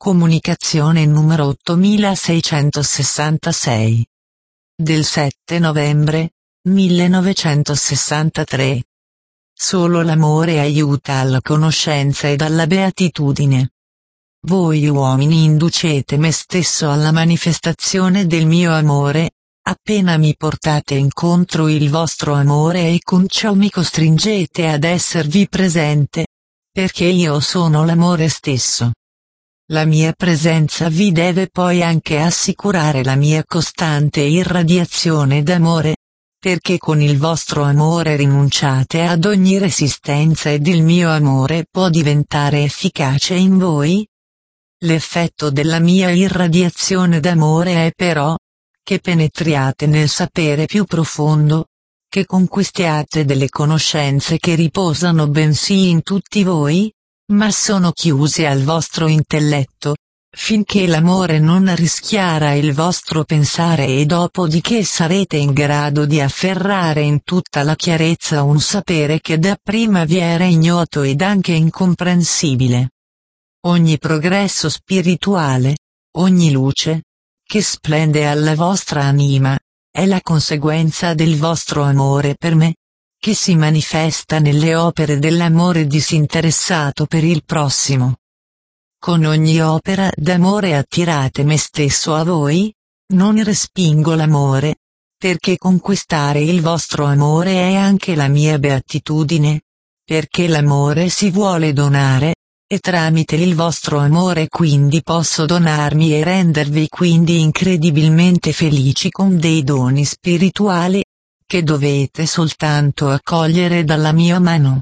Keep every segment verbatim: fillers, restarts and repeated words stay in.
Comunicazione numero ottomilaseicentosessantasei. Del sette novembre millenovecentosessantatré. Solo l'amore aiuta alla conoscenza ed alla beatitudine. Voi uomini inducete me stesso alla manifestazione del mio amore, appena mi portate incontro il vostro amore e con ciò mi costringete ad esservi presente, perché io sono l'amore stesso. La mia presenza vi deve poi anche assicurare la mia costante irradiazione d'amore, perché con il vostro amore rinunciate ad ogni resistenza ed il mio amore può diventare efficace in voi. L'effetto della mia irradiazione d'amore è però, che penetriate nel sapere più profondo, che conquistiate delle conoscenze che riposano bensì in tutti voi, ma sono chiuse al vostro intelletto, finché l'amore non rischiara il vostro pensare e dopodiché sarete in grado di afferrare in tutta la chiarezza un sapere che dapprima vi era ignoto ed anche incomprensibile. Ogni progresso spirituale, ogni luce, che splende alla vostra anima, è la conseguenza del vostro amore per me, che si manifesta nelle opere dell'amore disinteressato per il prossimo. Con ogni opera d'amore attirate me stesso a voi, non respingo l'amore, perché conquistare il vostro amore è anche la mia beatitudine, perché l'amore si vuole donare, e tramite il vostro amore quindi posso donarmi e rendervi quindi incredibilmente felici con dei doni spirituali, che dovete soltanto accogliere dalla mia mano.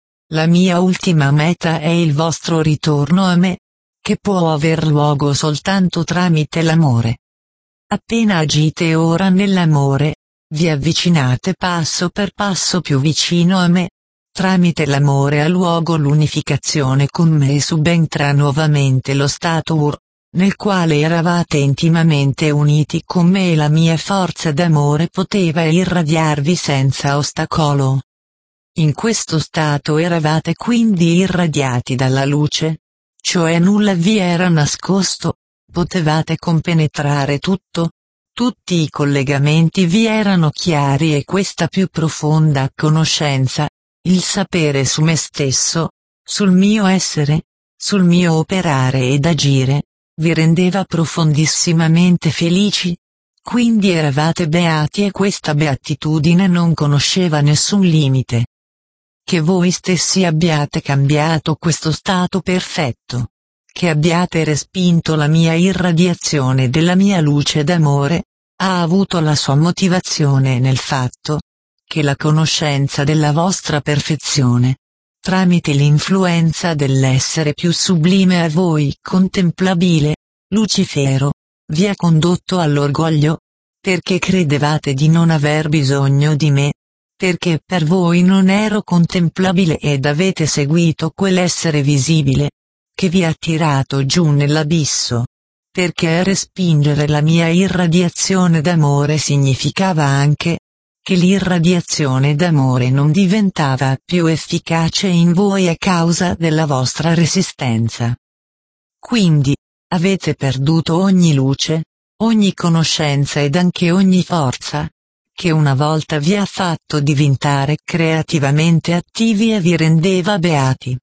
La mia ultima meta è il vostro ritorno a me, che può aver luogo soltanto tramite l'amore. Appena agite ora nell'amore, vi avvicinate passo per passo più vicino a me. Tramite l'amore ha luogo l'unificazione con me e subentra nuovamente lo stato ur, nel quale eravate intimamente uniti con me e la mia forza d'amore poteva irradiarvi senza ostacolo. In questo stato eravate quindi irradiati dalla luce, cioè nulla vi era nascosto, potevate compenetrare tutto, tutti i collegamenti vi erano chiari e questa più profonda conoscenza, il sapere su me stesso, sul mio essere, sul mio operare ed agire, vi rendeva profondissimamente felici, quindi eravate beati e questa beatitudine non conosceva nessun limite. Che voi stessi abbiate cambiato questo stato perfetto, che abbiate respinto la mia irradiazione della mia luce d'amore, ha avuto la sua motivazione nel fatto, che la conoscenza della vostra perfezione, tramite l'influenza dell'essere più sublime a voi contemplabile, Lucifero, vi ha condotto all'orgoglio, perché credevate di non aver bisogno di me, perché per voi non ero contemplabile ed avete seguito quell'essere visibile, che vi ha tirato giù nell'abisso, perché respingere la mia irradiazione d'amore significava anche, che l'irradiazione d'amore non diventava più efficace in voi a causa della vostra resistenza. Quindi, avete perduto ogni luce, ogni conoscenza ed anche ogni forza, che una volta vi ha fatto diventare creativamente attivi e vi rendeva beati.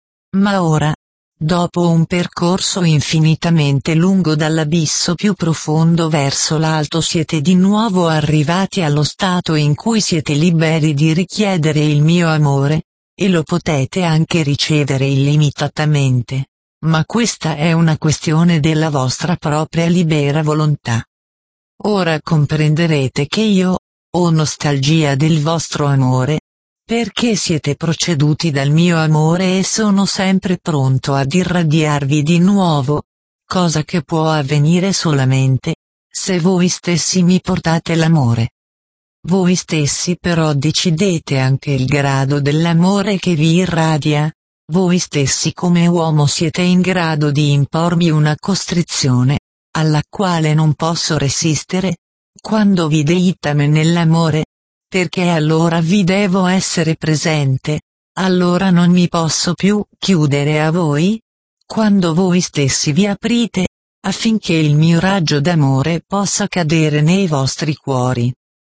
Ma ora, dopo un percorso infinitamente lungo dall'abisso più profondo verso l'alto siete di nuovo arrivati allo stato in cui siete liberi di richiedere il mio amore, e lo potete anche ricevere illimitatamente, ma questa è una questione della vostra propria libera volontà. Ora comprenderete che io, ho nostalgia del vostro amore, perché siete proceduti dal mio amore e sono sempre pronto ad irradiarvi di nuovo, cosa che può avvenire solamente, se voi stessi mi portate l'amore. Voi stessi però decidete anche il grado dell'amore che vi irradia, voi stessi come uomo siete in grado di impormi una costrizione, alla quale non posso resistere, quando vi deitame nell'amore, perché allora vi devo essere presente, allora non mi posso più chiudere a voi, quando voi stessi vi aprite, affinché il mio raggio d'amore possa cadere nei vostri cuori.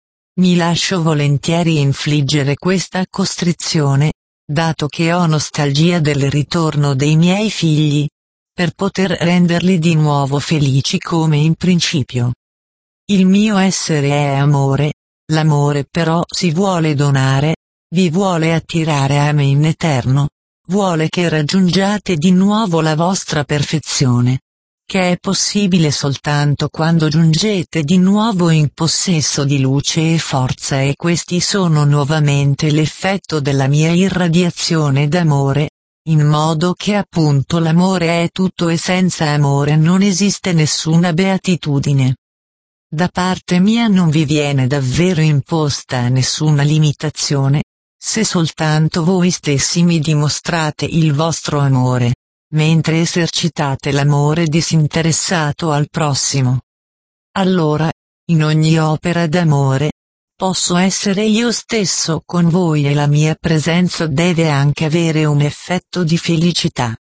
Mi lascio volentieri infliggere questa costrizione, dato che ho nostalgia del ritorno dei miei figli, per poter renderli di nuovo felici come in principio. Il mio essere è amore, l'amore però si vuole donare, vi vuole attirare a me in eterno, vuole che raggiungiate di nuovo la vostra perfezione, che è possibile soltanto quando giungete di nuovo in possesso di luce e forza, e questi sono nuovamente l'effetto della mia irradiazione d'amore, in modo che appunto l'amore è tutto e senza amore non esiste nessuna beatitudine. Da parte mia non vi viene davvero imposta nessuna limitazione, se soltanto voi stessi mi dimostrate il vostro amore, mentre esercitate l'amore disinteressato al prossimo. Allora, in ogni opera d'amore, posso essere io stesso con voi e la mia presenza deve anche avere un effetto di felicità.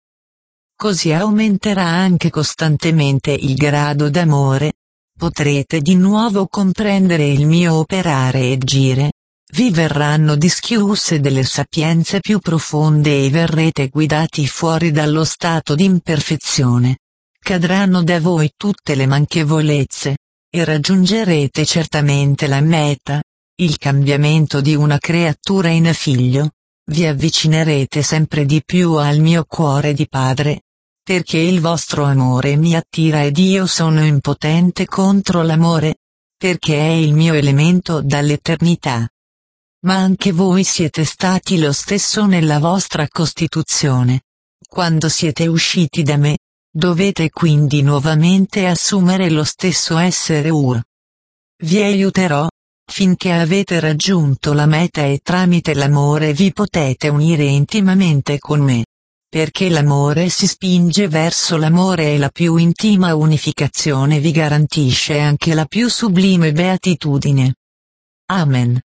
Così aumenterà anche costantemente il grado d'amore, potrete di nuovo comprendere il mio operare e agire, vi verranno dischiuse delle sapienze più profonde e verrete guidati fuori dallo stato di imperfezione. Cadranno da voi tutte le manchevolezze, e raggiungerete certamente la meta, il cambiamento di una creatura in figlio. Vi avvicinerete sempre di più al mio cuore di padre, perché il vostro amore mi attira ed io sono impotente contro l'amore, perché è il mio elemento dall'eternità. Ma anche voi siete stati lo stesso nella vostra costituzione. Quando siete usciti da me, dovete quindi nuovamente assumere lo stesso essere Ur. Vi aiuterò, finché avete raggiunto la meta e tramite l'amore vi potete unire intimamente con me. Perché l'amore si spinge verso l'amore e la più intima unificazione vi garantisce anche la più sublime beatitudine. Amen.